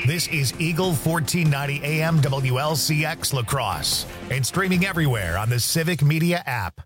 This is Eagle 1490 AM WLCX La Crosse and streaming everywhere on the Civic Media app.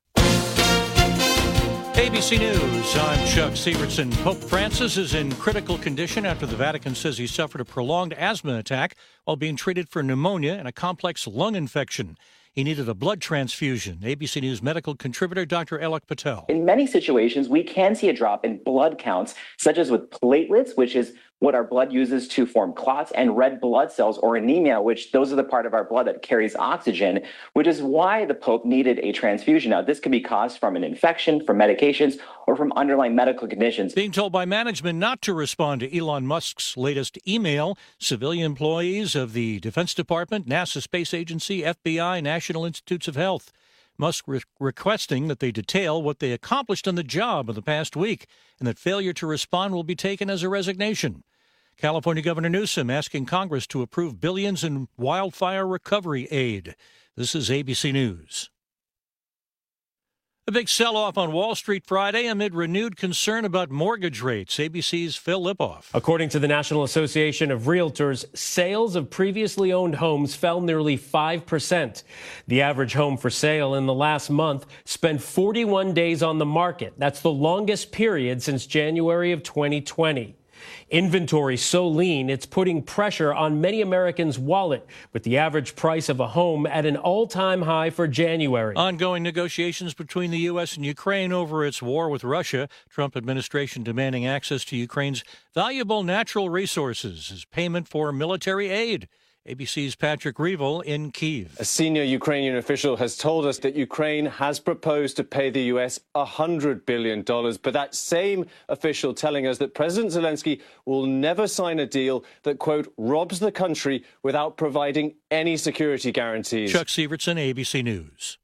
ABC News, I'm Chuck Severson. Pope Francis is in critical condition after the Vatican says he suffered a prolonged asthma attack while being treated for pneumonia and a complex lung infection. He needed a blood transfusion. ABC News medical contributor Dr. Alok Patel. In many situations, we can see a drop in blood counts, such as with platelets, which is what our blood uses to form clots, and red blood cells, or anemia, which those are the part of our blood that carries oxygen, which is why the Pope needed a transfusion. Now, this can be caused from an infection, from medications, or from underlying medical conditions. Being told by management not to respond to Elon Musk's latest email, civilian employees of the Defense Department, NASA Space Agency, FBI, National Institutes of Health, Musk requesting that they detail what they accomplished on the job in the past week, and that failure to respond will be taken as a resignation. California Governor Newsom asking Congress to approve billions in wildfire recovery aid. This is ABC News. A big sell-off on Wall Street Friday amid renewed concern about mortgage rates. ABC's Phil Lipoff. According to the National Association of Realtors, sales of previously owned homes fell nearly 5%. The average home for sale in the last month spent 41 days on the market. That's the longest period since January of 2020. Inventory so lean, it's putting pressure on many Americans' wallet, with the average price of a home at an all-time high for January. Ongoing negotiations between the U.S. and Ukraine over its war with Russia. Trump administration demanding access to Ukraine's valuable natural resources as payment for military aid. ABC's Patrick Reevell in Kyiv. A senior Ukrainian official has told us that Ukraine has proposed to pay the U.S. $100 billion. But that same official telling us that President Zelensky will never sign a deal that, quote, robs the country without providing any security guarantees. Chuck Severson, ABC News.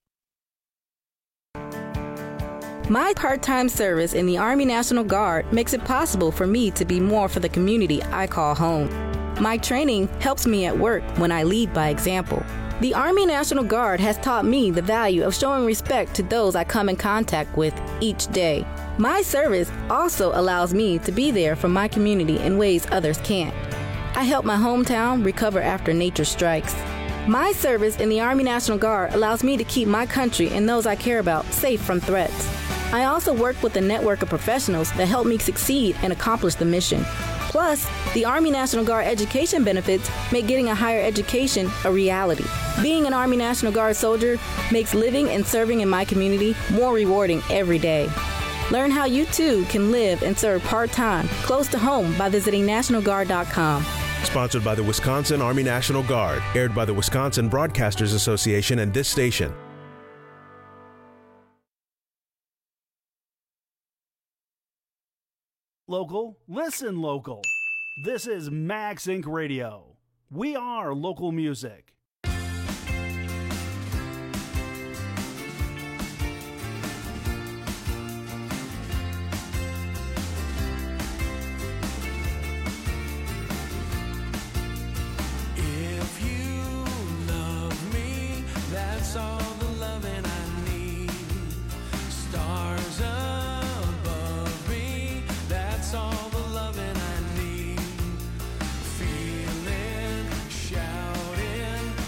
My part-time service in the Army National Guard makes it possible for me to be more for the community I call home. My training helps me at work when I lead by example. The Army National Guard has taught me the value of showing respect to those I come in contact with each day. My service also allows me to be there for my community in ways others can't. I help my hometown recover after nature strikes. My service in the Army National Guard allows me to keep my country and those I care about safe from threats. I also work with a network of professionals that help me succeed and accomplish the mission. Plus, the Army National Guard education benefits make getting a higher education a reality. Being an Army National Guard soldier makes living and serving in my community more rewarding every day. Learn how you too can live and serve part-time close to home by visiting NationalGuard.com. Sponsored by the Wisconsin Army National Guard. Aired by the Wisconsin Broadcasters Association and this station. Local, listen local. This is Max Inc. Radio. We are local music. If you love me, that's all the loving I need. Stars above me, that's all the loving I need. Feeling, shouting,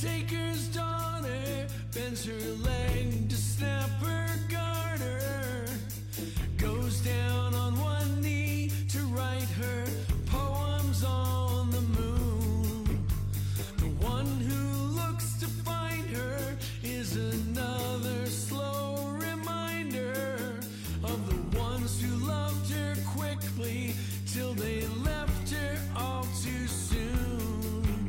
undertaker's daughter bends her leg to snap her garter, goes down on one knee to write her poems on the moon. The one who looks to find her is another slow reminder of the ones who loved her quickly till they left her all too soon.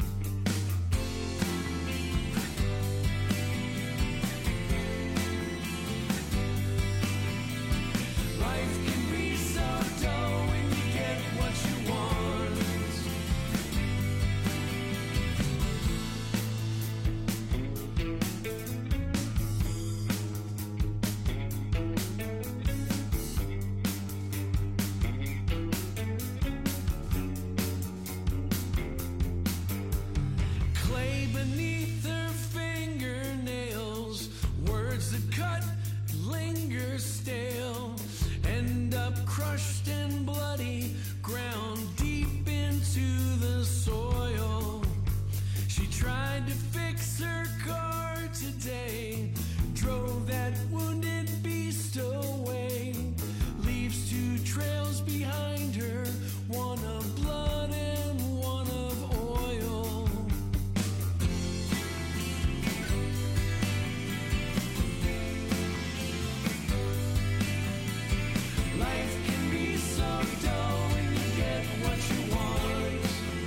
Life can be so dull when you get what you want. Clay beneath her fingernails, words that cut linger stale, end up crushed and bloody, ground deep into the soil. She tried to fix her car today, drove that wounded beast away, leaves two trails behind her, one of blood and one of oil. Life can be so dull when you get what you want.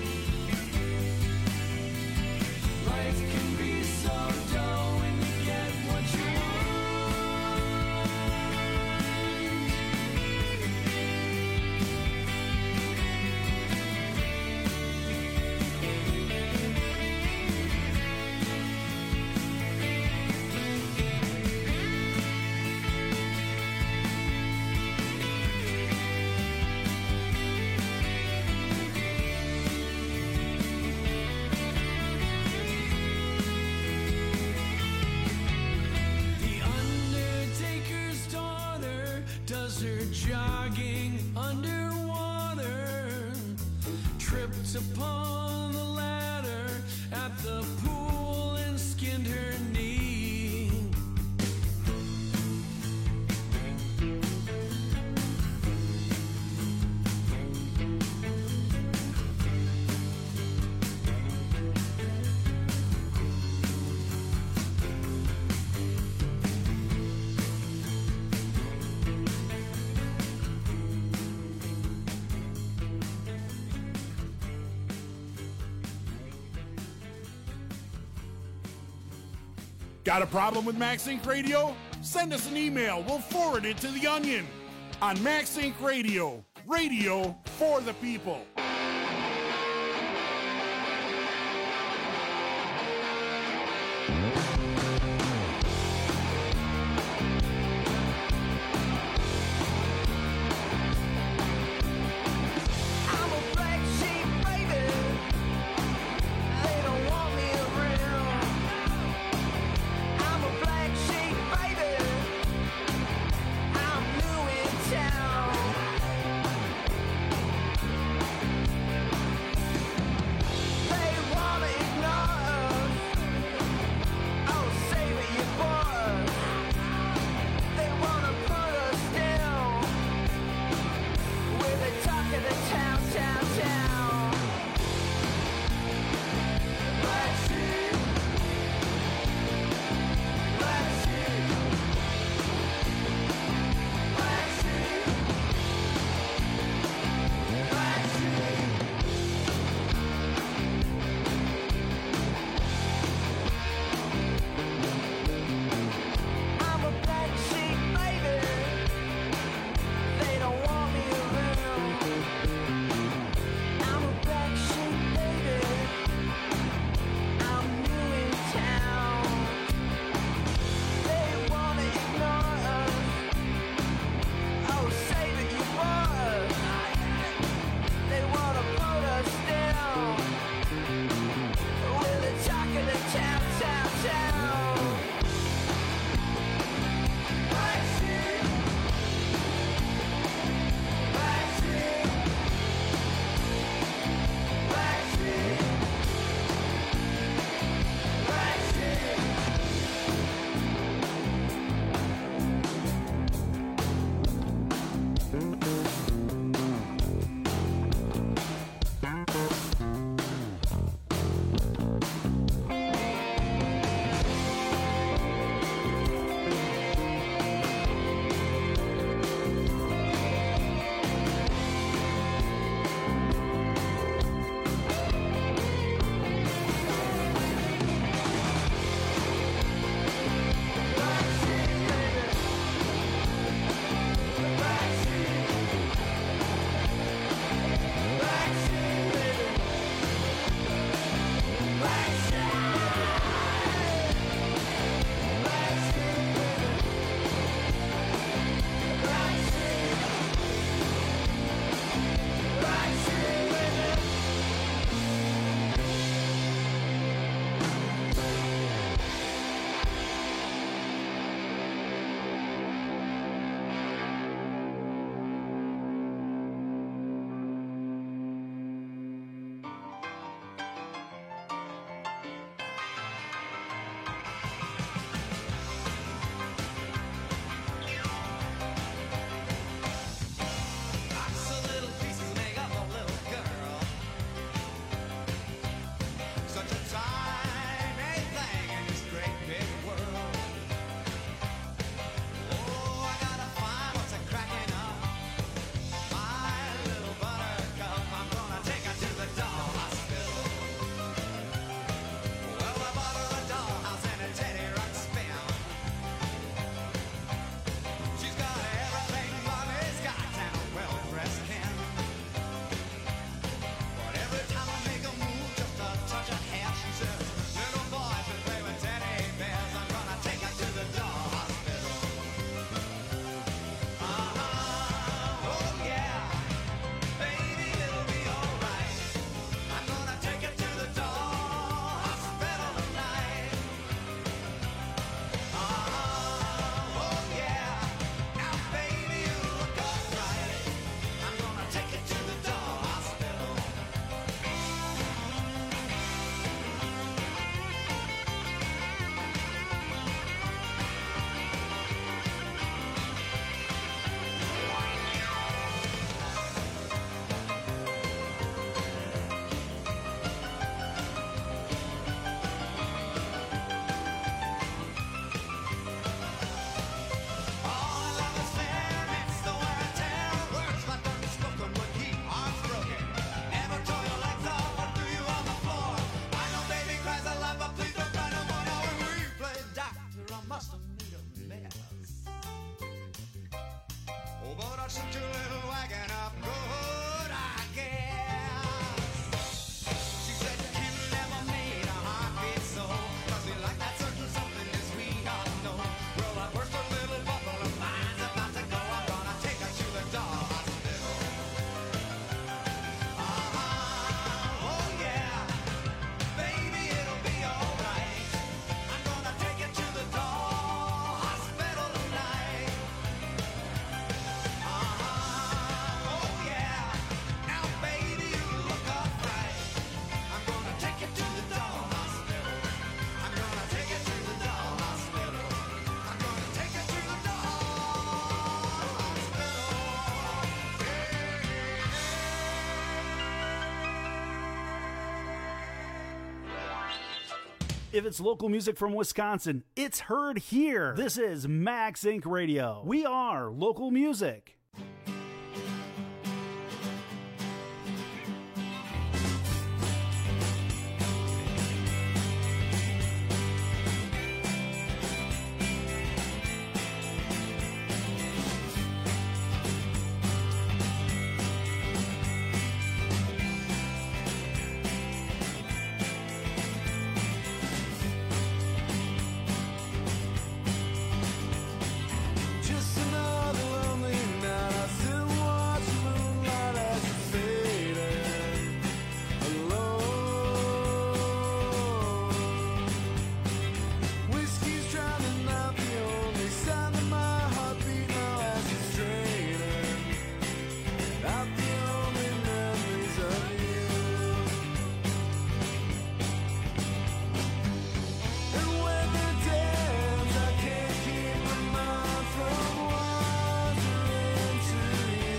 Life can be so dull when you get what you want. The undertaker's daughter does her jogging underwater, tripped upon the ladder at the pool and skinned her knee. Got a problem with MaxInc Radio? Send us an email. We'll forward it to The Onion on MaxInc Radio. Radio for the people. I'm a black sheep, baby. They don't want me around. I'm a black sheep, baby. I'm new in town. They wanna ignore us. such a little wagon of good, I guess. She said Kim never made a heartbeat so, 'cause we like that certain something as we all know. Well, I burst a little bubble of mine's about to go. I'm gonna take her to the doll hospital. Oh yeah, baby, it'll be alright. I'm gonna take you to the doll hospital tonight. Oh yeah, now baby, you look alright. I'm gonna take you to the doll hospital. I'm gonna take you to the doll hospital. I'm gonna take you to the doll If it's local music from Wisconsin, it's heard here. This is Max Inc. Radio. We are local music. Just another lonely night. I sit and watch the moonlight as it's fading alone. Whiskey's drowning out the only sound of my heartbeat now as it's draining out the only memories of you. And when the dance, I can't keep my mind from wandering to you.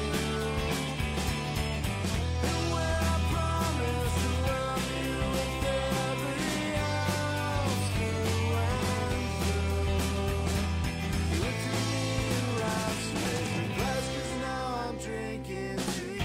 And when I promise to love you with every ounce through and through, you look to me in life's raising glass, 'cause now I'm drinking to you.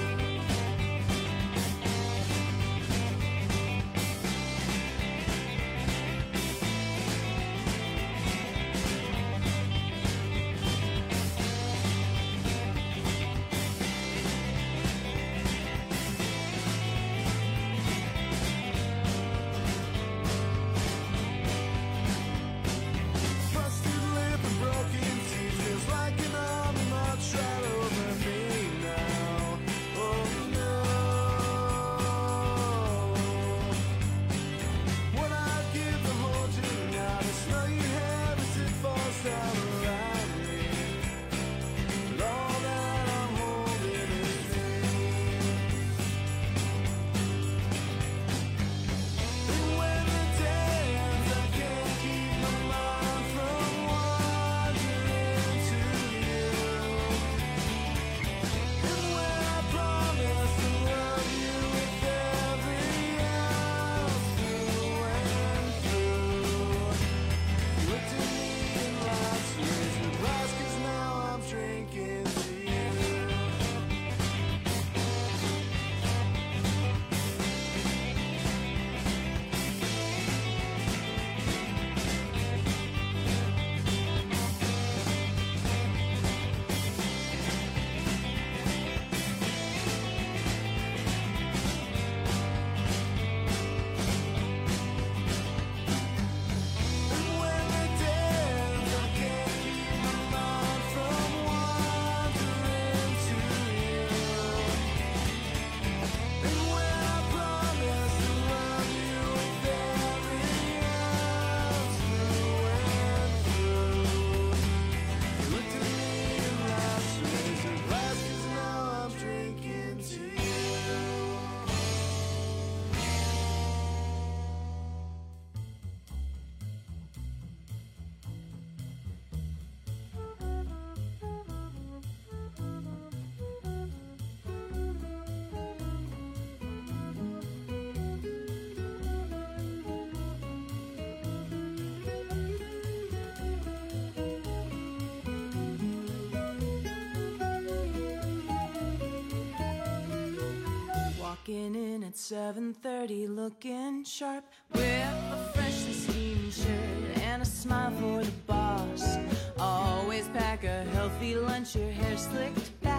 Busted lip and broken teeth feels like an arm march right over me now. Oh no. What I'd give to hold you now, to smell your hair as it falls down around me. But all that I'm holding is dreams. And when the dance, I can't keep my mind from wandering to you. And when I promise to love you with every ounce through and through, you look to me in life's raising glass, 'cause now I'm drinking to you. And when the dance, I can't keep my mind from wandering to you. And when I promise to love you with every ounce through and through, you look to me in life's razor glass, 'cause now I'm drinking to you. Walking in at 7:30, looking sharp with a freshly steamed shirt and a smile for the boss. Always pack a healthy lunch, your hair slicked back.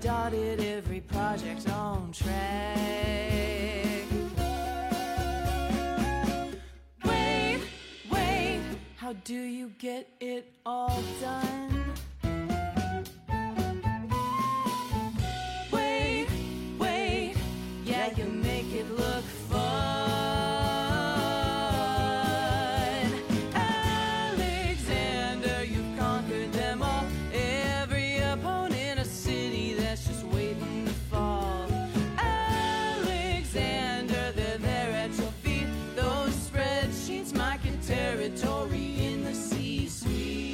dotted every project on track. Wait, how do you get it all done? Wait, yeah, you make it look fun. Alexander, you've conquered them all. Every opponent, a city that's just waiting to fall. Alexander, they're there at your feet. Those spreadsheets marking territory in the C-suite.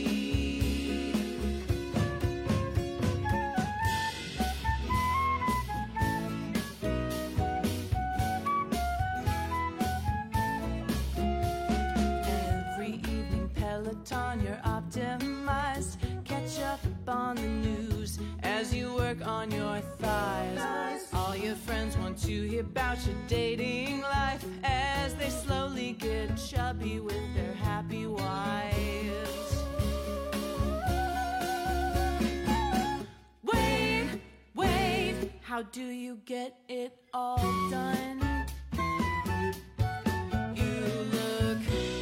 Every evening, Peloton, you're optimized. Catch up on the news as you work on your thighs. All your friends want to hear about your dating life as they slowly get chubby with their happy wives. Wait, how do you get it all done? You look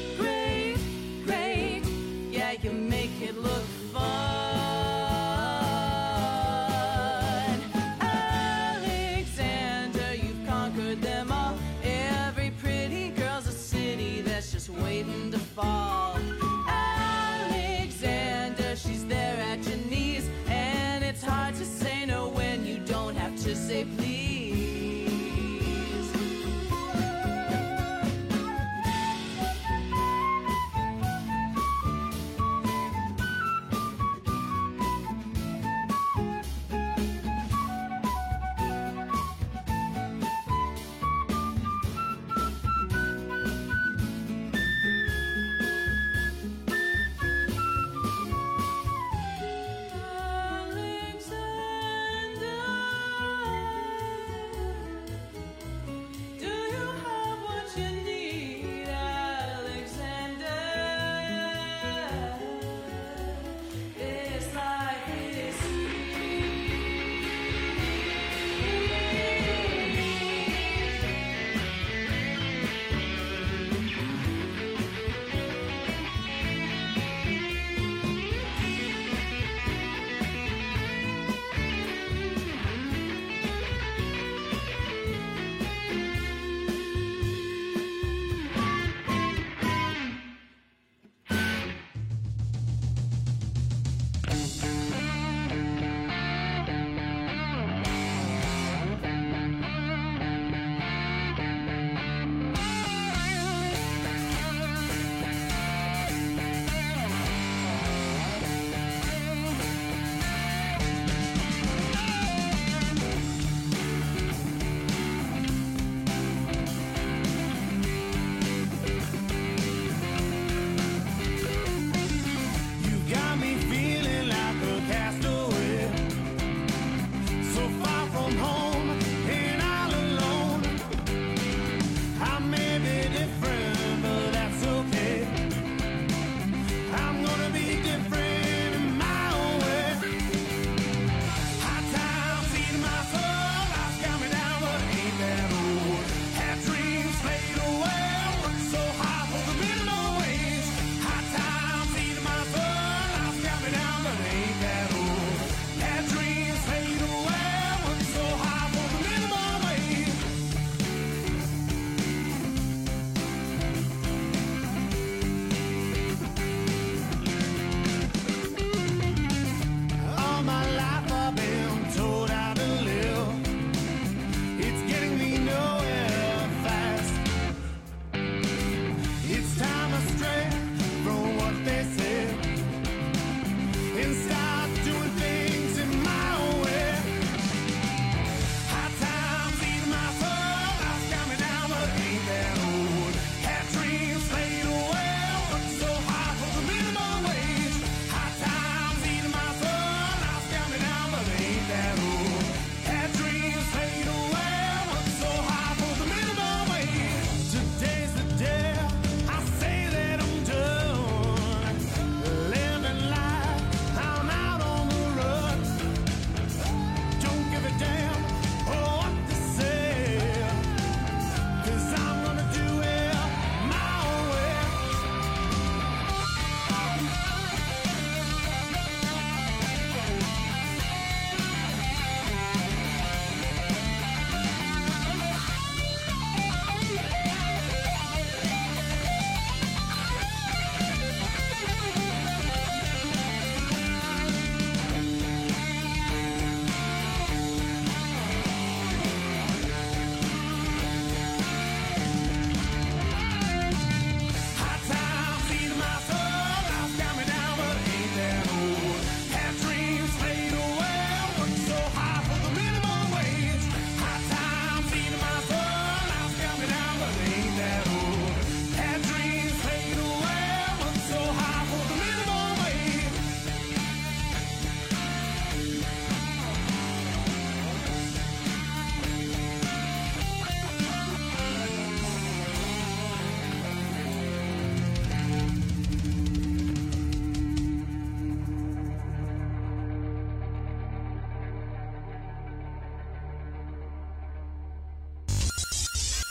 great, yeah, you make it look fun. Alexander, you've conquered them all. Every pretty girl's a city that's just waiting to fall. Alexander, she's there at your knees, and it's hard to say no when you don't have to say please.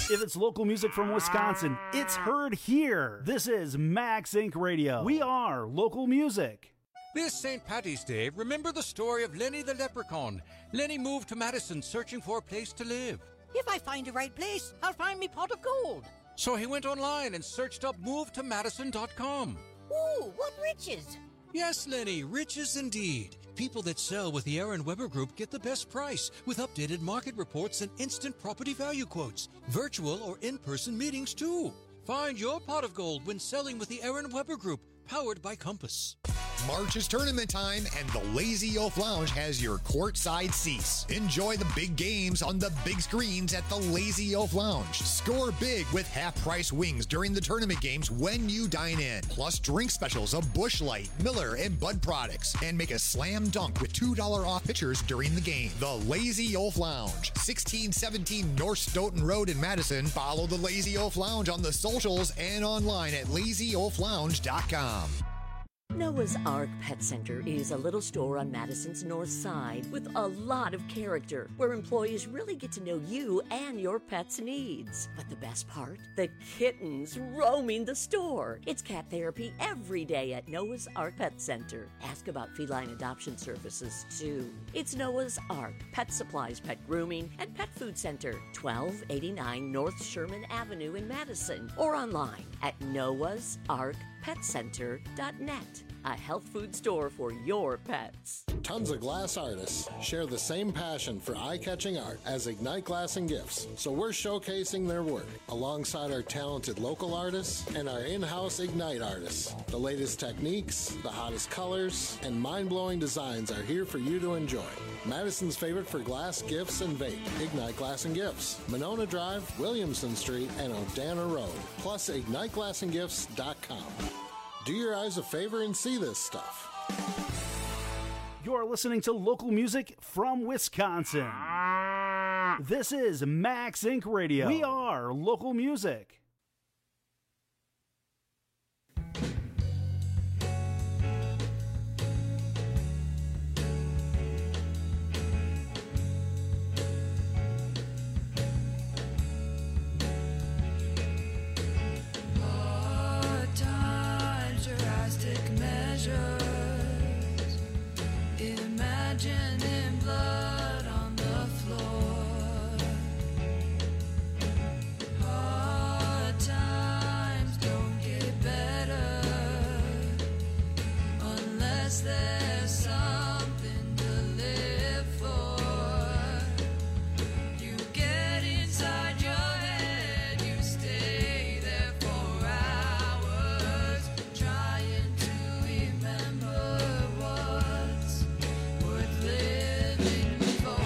If it's local music from Wisconsin, it's heard here. This is Max Inc. Radio. We are local music. This St. Paddy's Day, remember the story of Lenny the Leprechaun. Lenny moved to Madison searching for a place to live. If I find the right place, I'll find me pot of gold. So he went online and searched up movetomadison.com. Ooh, what riches! Yes, Lenny, riches indeed. People that sell with the Aaron Weber Group get the best price with updated market reports and instant property value quotes. Virtual or in-person meetings, too. Find your pot of gold when selling with the Aaron Weber Group, powered by Compass. March is tournament time, and the Lazy Oaf Lounge has your courtside seats. Enjoy the big games on the big screens at the Lazy Oaf Lounge. Score big with half-price wings during the tournament games when you dine in. Plus drink specials of Busch Light, Miller, and Bud products. And make a slam dunk with $2 off pitchers during the game. The Lazy Oaf Lounge, 1617 North Stoughton Road in Madison. Follow the Lazy Oaf Lounge on the socials and online at lazyoaflounge.com. Noah's Ark Pet Center is a little store on Madison's north side with a lot of character, where employees really get to know you and your pet's needs. But the best part? The kittens roaming the store. It's cat therapy every day at Noah's Ark Pet Center. Ask about feline adoption services, too. It's Noah's Ark Pet Supplies, Pet Grooming, and Pet Food Center, 1289 North Sherman Avenue in Madison, or online at noahsarkpetcenter.net. A health food store for your pets. Tons of glass artists share the same passion for eye-catching art as Ignite Glass and Gifts, so we're showcasing their work alongside our talented local artists and our in-house Ignite artists. The latest techniques, the hottest colors, and mind-blowing designs are here for you to enjoy. Madison's favorite for glass, gifts, and vape, Ignite Glass and Gifts, Monona Drive, Williamson Street, and Odana Road, plus IgniteGlassandGifts.com. Do your eyes a favor and see this stuff. You're listening to local music from Wisconsin. This is Max Inc. Radio. We are local music. Imagining blood on the floor. Hard times don't get better unless there's something to live for. You get inside your head, you stay there for hours, trying to remember what's worth living for.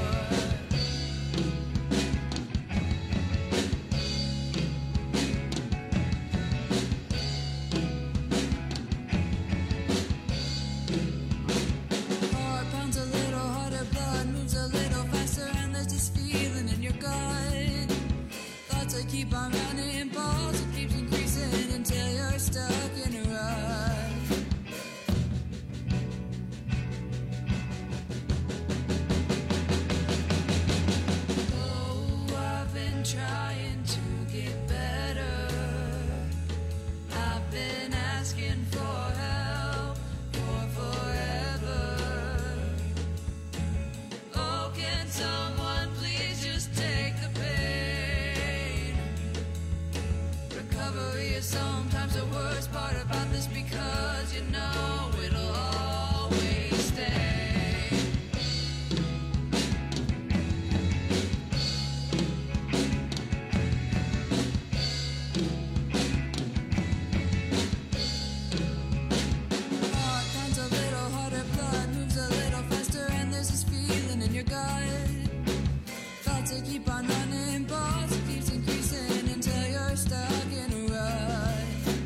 Heart pounds a little harder, blood moves a little faster, and there's this feeling in your gut. Thoughts that keep on running, balls that keeps increasing until you're stuck in a rut. Oh, I've been trying to get better. I've been asking for help for forever. Oh, can someone please just take the pain? Recovery is sometimes the worst part about this, because you know it'll always stay. Heart pounds a little harder, blood moves a little faster, and there's this feeling in your gut. Thoughts that keep on running, balls that keeps increasing until you're stuck in a rut.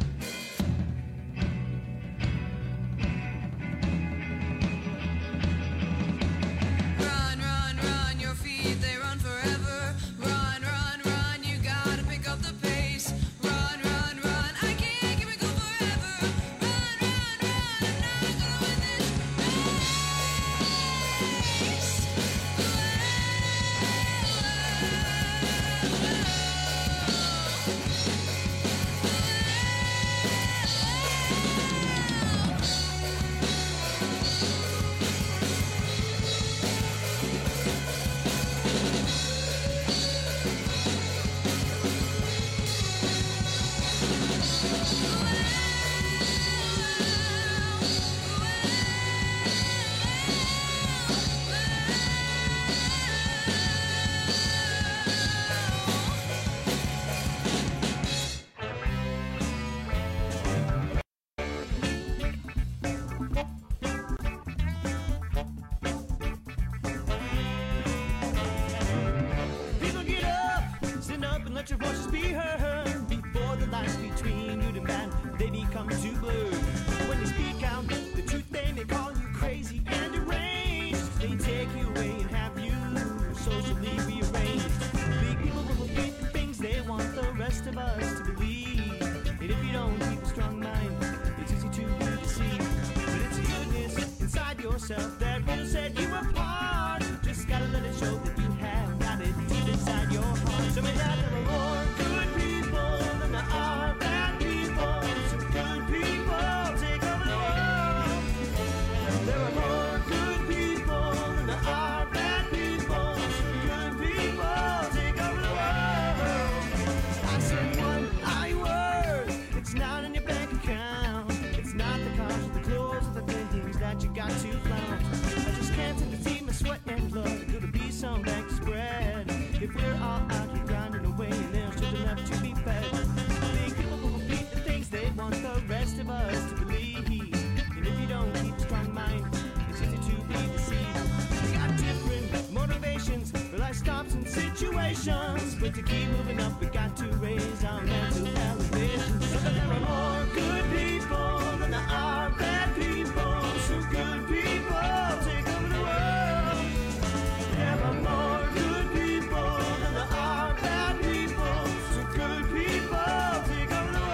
burn before the lines between good and bad, they become too blurred. When they speak out the truth, they may call you crazy and deranged. They take you away and have you socially rearranged. Big people will repeat the things they want the rest of us to believe. And if you don't keep a strong mind, it's easy to be deceived. But it's a goodness inside yourself that will set you apart. Just gotta let it show that you have got it deep inside your heart. So may that there are more good people than there are bad people. So good people take over the world. There are more good people than there are bad people. So good people take over the world. I said one I word. It's not in your bank account. It's not the cars, the clothes, the things that you got to flaunt. I just can't seem to see my sweat and blood. Gonna be some back spread. If we're all out here grinding away and there's children left to be fed. Big people will repeat the things they want the rest of us to believe. And if you don't keep a strong mind, it's easy to be deceived. We got different motivations for life stops and situations. But to keep moving up, we got to raise our mental elevation. So that there are more good people than there are bad people. So good people take over the world. There are more good people than there are bad people. So good people take over the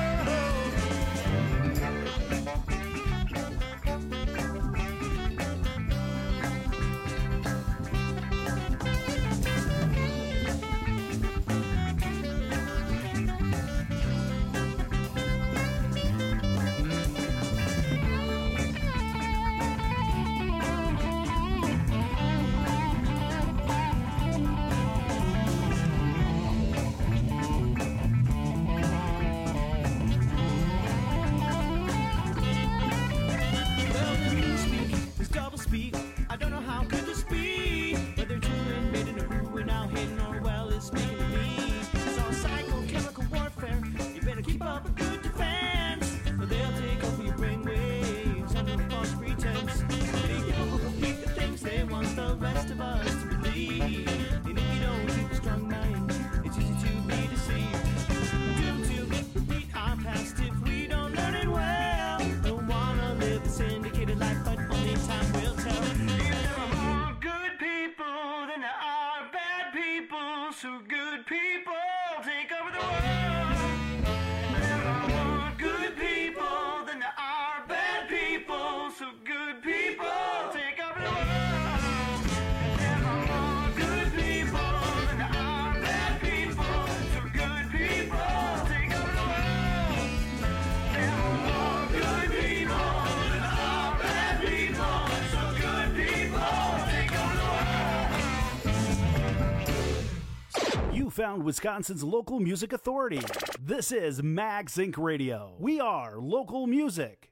Well, the newspeak is double speak. I don't know how could this be. Whether doing made in a ruin now hidden or well is speaking to me. It's all psychochemical warfare. You better keep up a good defense, or they'll take over your brainwaves under a false pretense. Big people will repeat the things they want the rest of us to believe. And if you don't keep a strong mind, it's easy to be deceived. Doomed to repeat our past if we don't learn it well. Don't wanna live a syndicated life, but only time will tell. If there are more good people than there are bad people, so good people take over the world. There are more good people than there are bad people, so good people take over the world. There are more good people than there are bad people, so good people take over the world. There are more good people than there are bad people, so good people take over the world. You found Wisconsin's local music authority. This is Max Inc. Radio. We are local music.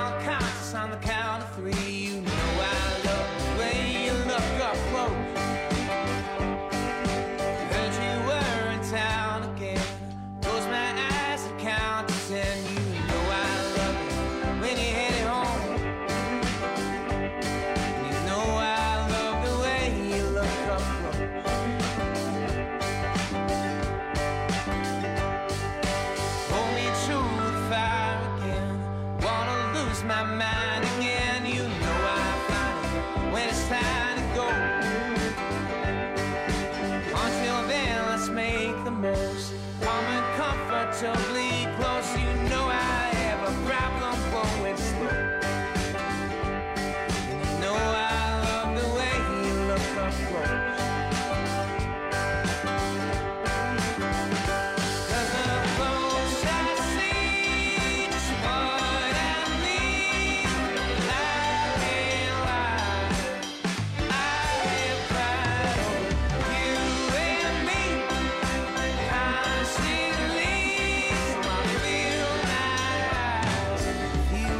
on conscious on the count of three. You know I love the way you look up close. Heard you were in town again. Close my eyes and count to 10. You know I love it when you head home. You know I love the way you look up close. Hold me to the fire again. Wanna lose my mind again. You know I find it when it's time to go. Until then, let's make the most. Calm and comfortably close. You know I have a problem going slow. You know I love the way you look up close. 'Cause the close I see just what I need. I can't lie. I have cried over you and me constantly. So I feel my eyes with you.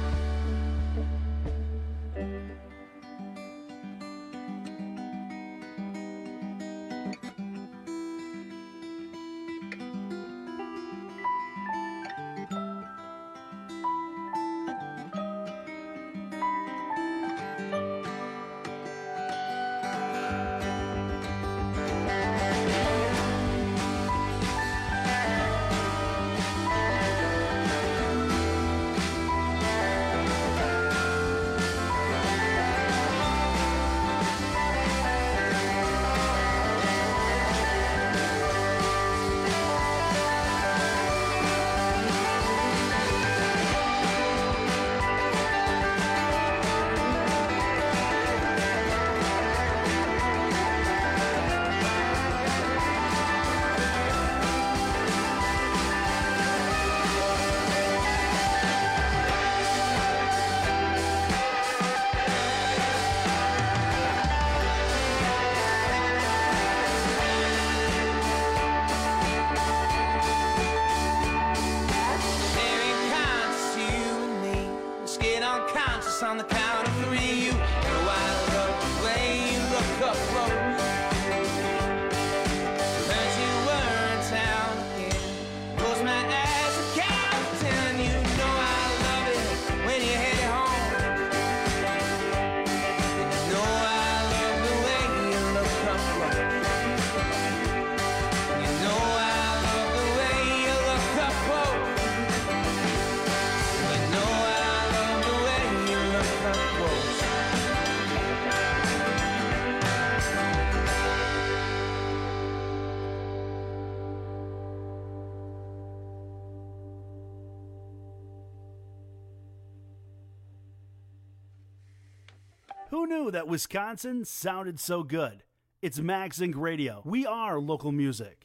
Very conscious, you and me. Let's get unconscious on the count of three. You know I love the way you look up close. Heard you were in town again. Close my eyes and count to 10. You know I love it when you head home. You know I love the way you look up close. You know I love the way you look up close. You know I love the way you look up close. Who knew that Wisconsin sounded so good? It's Max Inc. Radio. We are local music.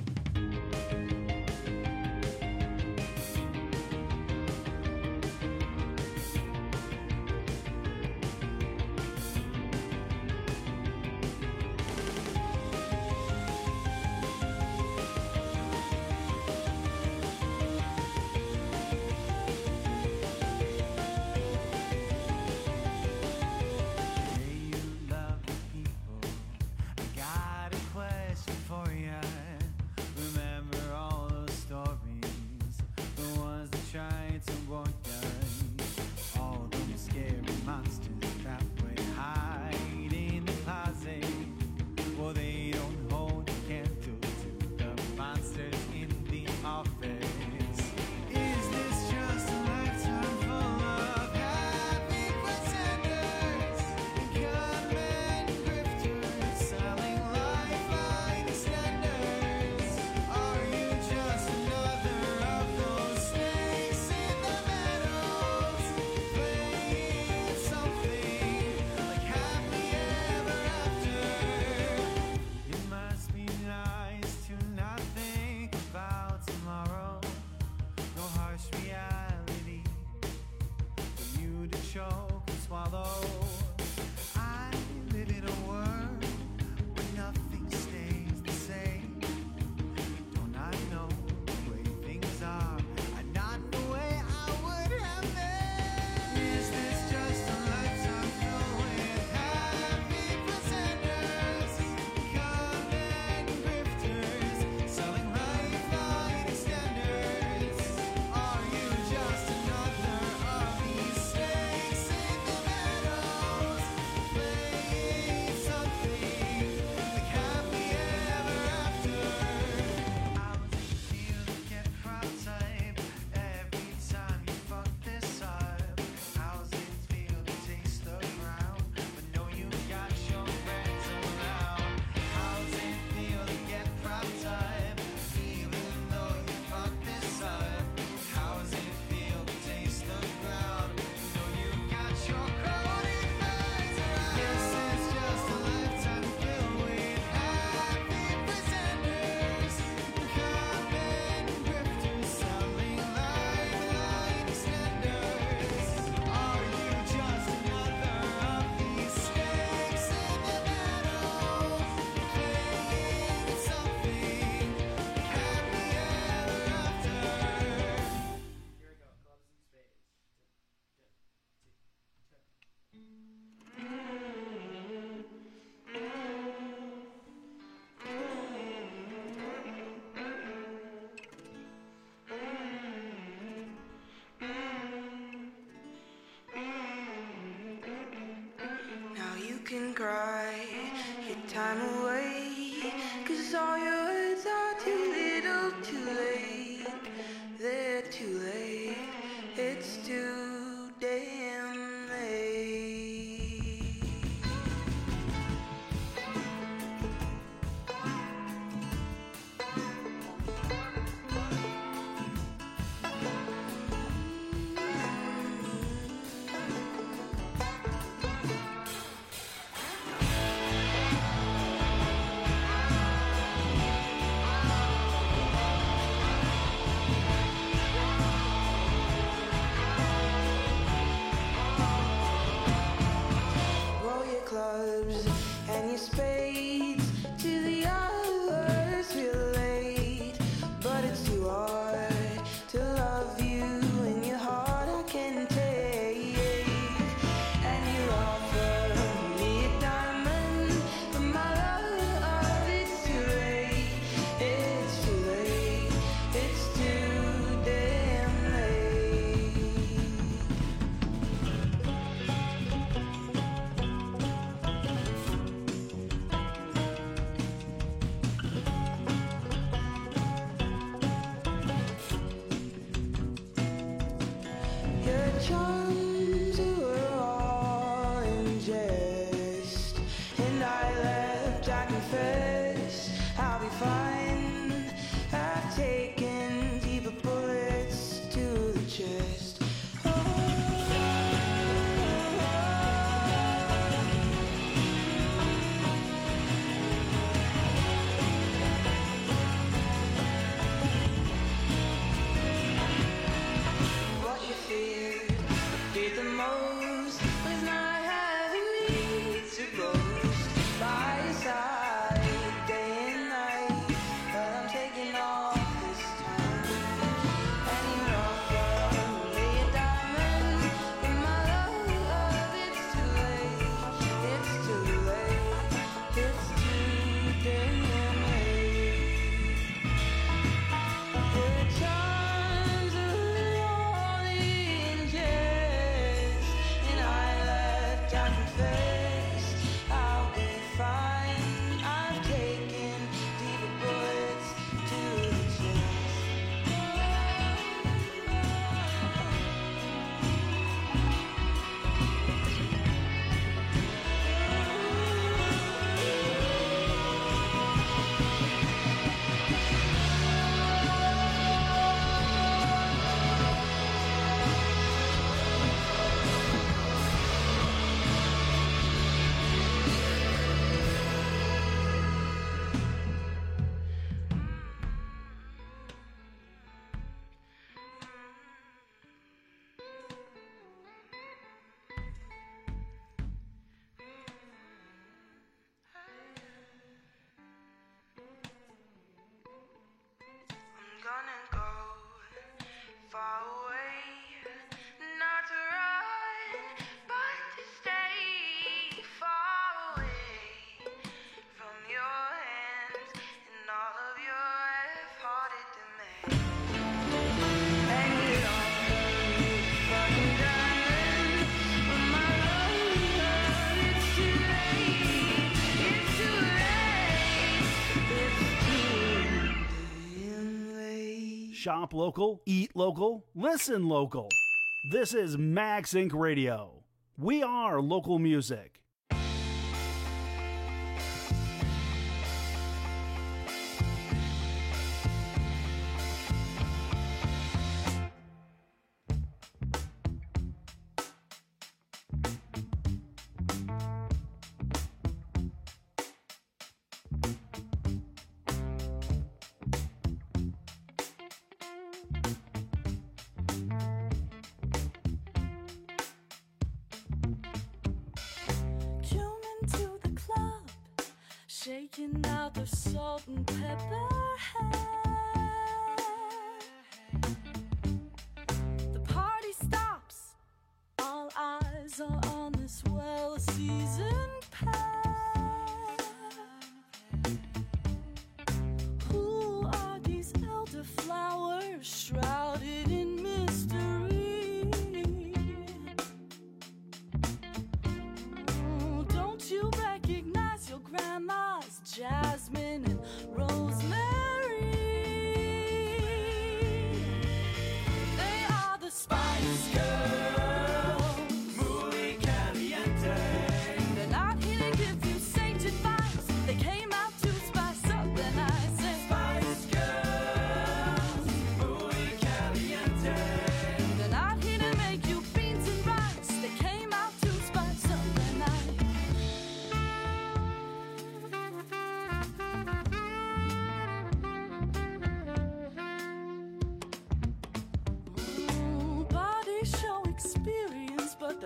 Got a question for ya. Remember all those stories, the ones that tried to warn ya. All those scary monsters that would hide in the closet. Well, they don't hold a candle to the monsters in the office. Is this just a lifetime full of happy pretenders and con-men grifters selling lifeline extenders? Are you just another of those snakes in the meadows playing something like happy ever after? It must be nice to not think about tomorrow. No harsh reality for you to choke and swallow. I live in a world where nothing stays the same. Don't I know the way things are? Not the way I would have them. and cry your time away, 'cause all your words are too little, too late. They're too late, it's too damn late. Roll your clubs and your spades to the hours relate, but it's too hard to love you in your heart I can take. And you offer me a diamond, but my love, it's too late. It's too late. It's too damn late. Your charms were all in jest, and I left, I confess, I'll be fine. I've taken deeper bullets to the chest. What you feared the most was not having me to boast by your side day and night. But I'm taking all this time, and you offer me a diamond, but my love, it's too late. It's too late. It's too damn late. Your charms are all in jest, and I left, I confess, I'll be fine. I've taken deeper bullets to the chest. I'm gonna go far away, not to run, but to stay far away from your hands and all of your half-hearted demands. And you offer me fucking diamonds, but my love, it's too late. It's too late. It's too damn late. Shop local, eat local, listen local. This is Max Inc. Radio. We are local music. Shaking out the salt and pepper hair. The party stops. All eyes are on this well-seasoned pair. Who are these elderflowers shrouded in mystery? Oh, don't you bet.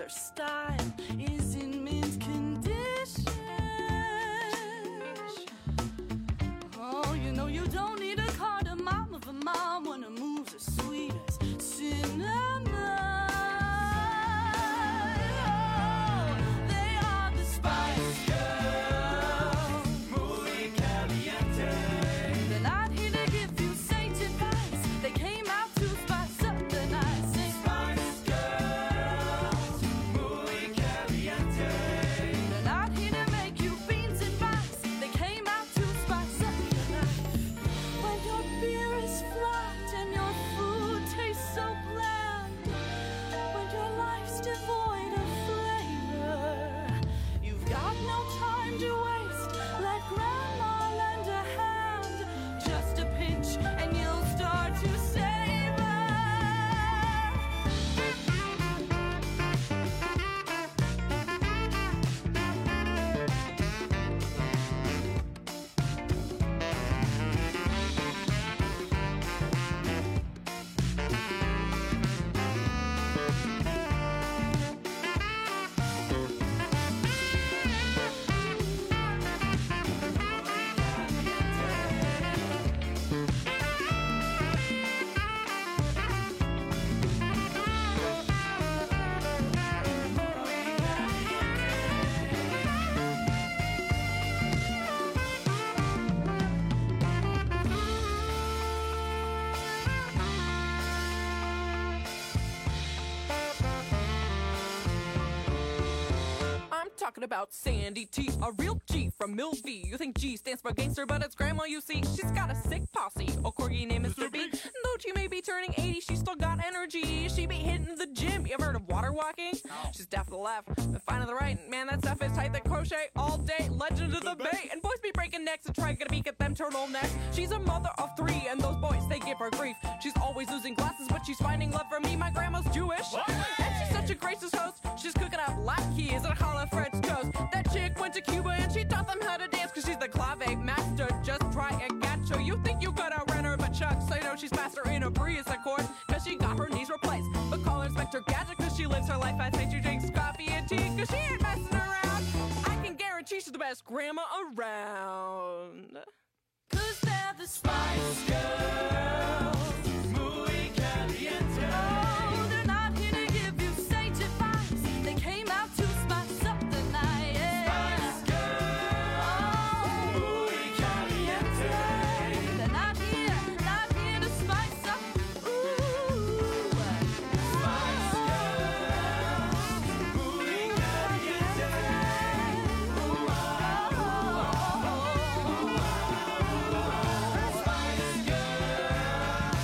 their style is in mint condition. Oh, you know you don't need a cardamom of a mom when her moves are sweet as cinnamon. Oh, they are the Spice Girls, muy caliente. They're not here to give you saint advice. They came out to spice up the night. Sing Spice Girls, muy caliente. They're not here to make you beans and rice. They came out to spice up your life. When your beer is flat and your food tastes so bland, when your life's devoid of flavor, you've got no time to waste. Let grandma lend a hand, just a pinch and you'll start to savor. I'm talking about Sandy T, a real G from Mill V. You think G stands for gangster, but it's grandma, you see. She's got a sick posse, a corgi named Mr. B. Though she may be turning 80, she still got energy. She be hitting the gym. You ever heard of water walking? She's deaf to the left and fine to the right. Man, that stuff is tight. They crochet all day. Legend of the Bay. And boys be breaking necks and trying to peek at them turtlenecks. She's a mother of 3, and those boys, they give her grief. She's always losing glasses, but she's finding love from me. My grandma's Jewish. And she's such a gracious host. She's cooking up latkes and challah French toast. That chick went to Cuba and she taught them how to dance, cause she's the clave master. Just try and catch her. You think you could outrun her, but Chuck, so you know she's faster in a breeze, of course, cause she got her knees replaced. But call her Inspector Gadget, cause she lives her life as she drinks coffee and tea, cause she ain't messing around. I can guarantee she's the best grandma around. Cause they're the Spice Girls, muy caliente. Oh, they're not here to give you sage advice. They came out to spice up the night. Yeah. Spice Girls, muy caliente. They're not here to spice up. Ooh, Spice Girls, muy caliente. Spice Girls.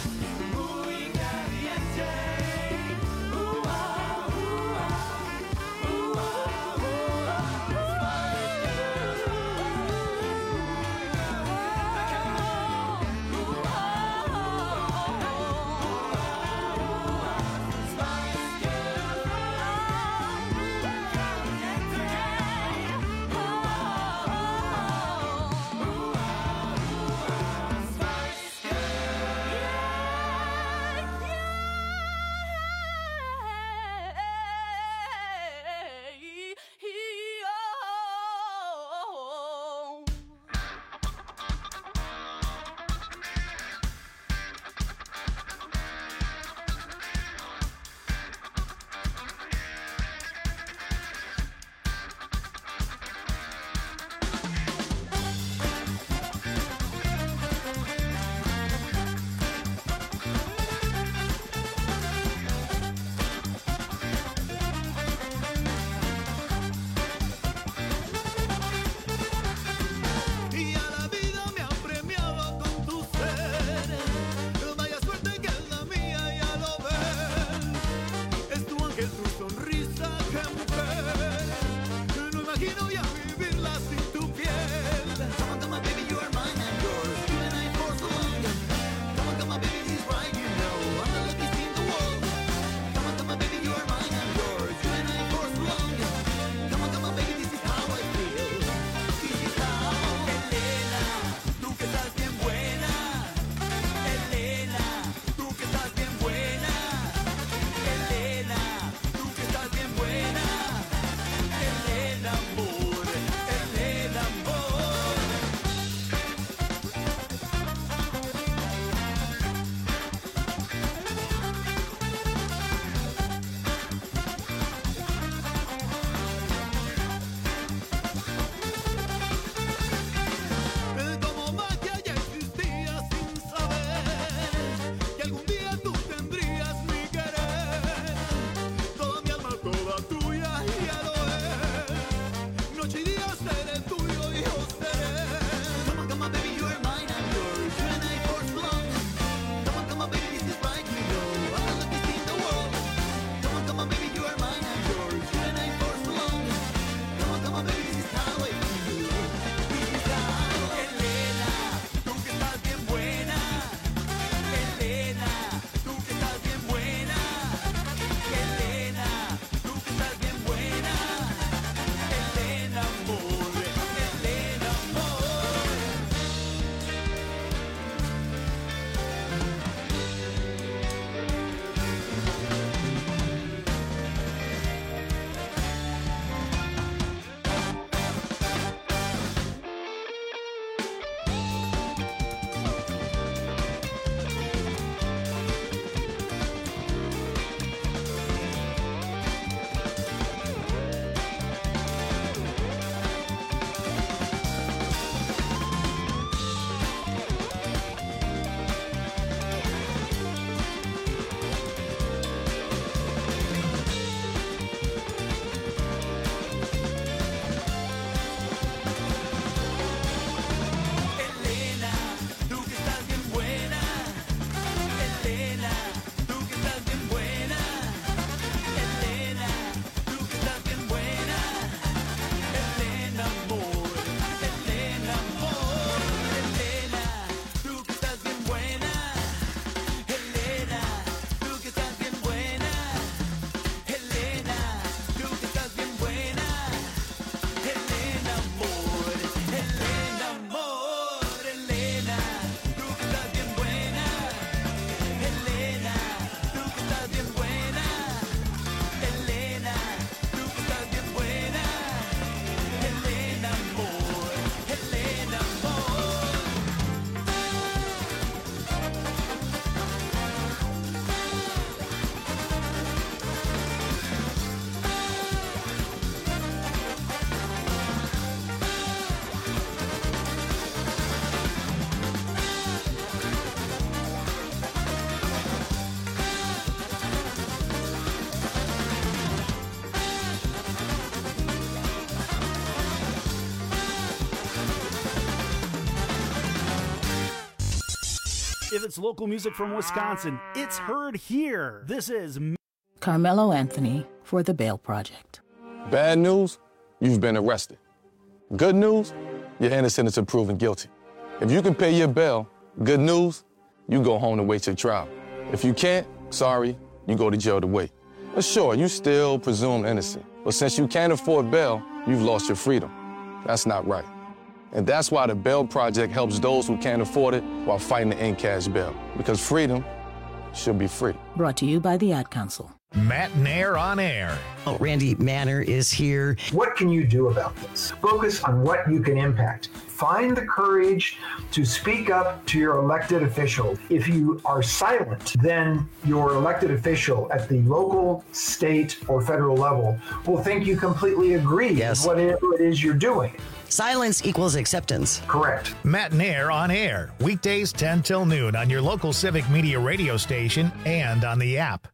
If it's local music from Wisconsin, it's heard here. This is Carmelo Anthony for the Bail Project. Bad news, you've been arrested. Good news, you're innocent until proven guilty. If you can pay your bail, good news, you go home to wait your trial. If you can't, sorry, you go to jail to wait. But sure, you still presumed innocent. But since you can't afford bail, you've lost your freedom. That's not right. And that's why the Bail Project helps those who can't afford it while fighting to end cash bail. Because freedom should be free. Brought to you by the Ad Council. Matt Nair on air. Oh, Randy Manner is here. What can you do about this? Focus on what you can impact. Find the courage to speak up to your elected official. If you are silent, then your elected official at the local, state, or federal level will think you completely agree with whatever it is you're doing. Silence equals acceptance. Correct. Matt Nair on air. Weekdays 10 till noon on your local Civic Media radio station and on the app.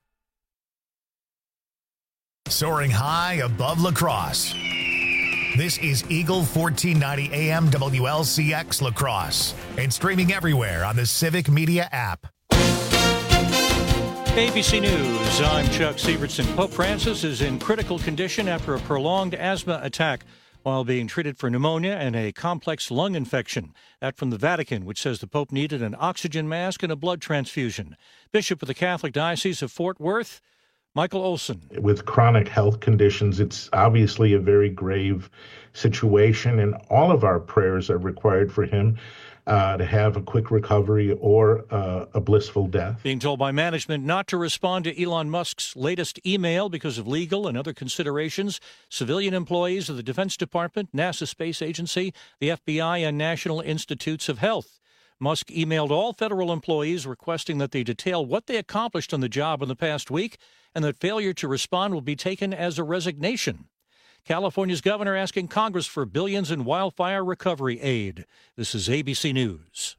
Soaring high above La Crosse. This is Eagle 1490 AM WLCX La Crosse and streaming everywhere on the Civic Media app. ABC News, I'm Chuck Sievertson. Pope Francis is in critical condition after a prolonged asthma attack while being treated for pneumonia and a complex lung infection. That from the Vatican, which says the Pope needed an oxygen mask and a blood transfusion. Bishop of the Catholic Diocese of Fort Worth, Michael Olson. With chronic health conditions, it's obviously a very grave situation, and all of our prayers are required for him to have a quick recovery or a blissful death. Being told by management not to respond to Elon Musk's latest email because of legal and other considerations, civilian employees of the Defense Department, NASA Space Agency, the FBI, and National Institutes of Health. Musk emailed all federal employees requesting that they detail what they accomplished on the job in the past week and that failure to respond will be taken as a resignation. California's governor asking Congress for billions in wildfire recovery aid. This is ABC News.